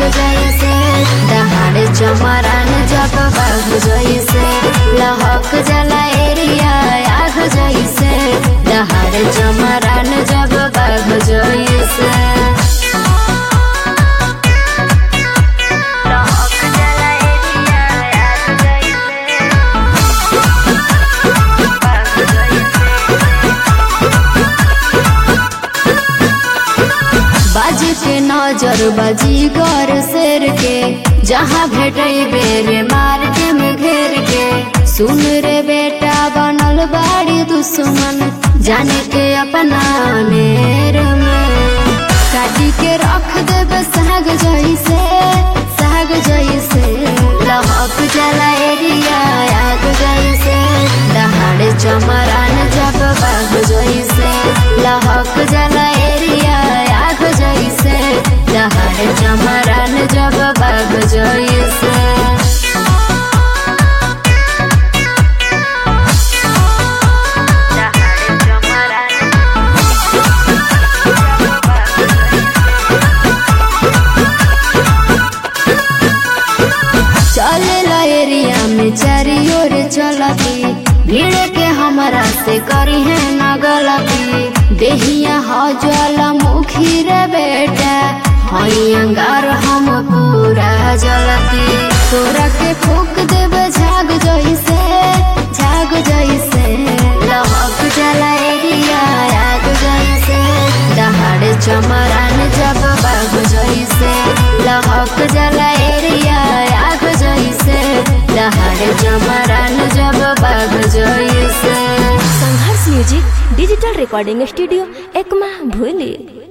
जैसे दहाड़ चमरान जब बाघ जैसे लहक जला एरिया आग जैसे दहाड़ चमरान जब बाघ जैसे बाजी के नजर बाजी कर शेर के जहाँ भेटे बेरे मार के में घेर के सुन रे बेटा बनल बाड़ी दुश्मन जाने के अपना नेर में काटी के रख देवे साग जैसे लहक जला एरिया आग जैसे दहाड़ चमरान जब बाघ जैसे लहक जला एरिया आग जैसे दहाड़ चमरान जब बाघ जैसे चलेला एरिया में चारी ओर चलती भीड़ के हमारा से करी है न गलती देहिया हो ज्वालामुखी रे बेटा हई अंगार हम पूरा जलती तोरा के फूक देवे झाग जैसे लहक जला एरिया आग जैसे दहाड़ चमरान जब बाघ जैसे लहक जला एरिया आग जैसे दहाड़ चमरान जब बाघ जैसे। Sangharsh music digital recording studio Ekma भूली।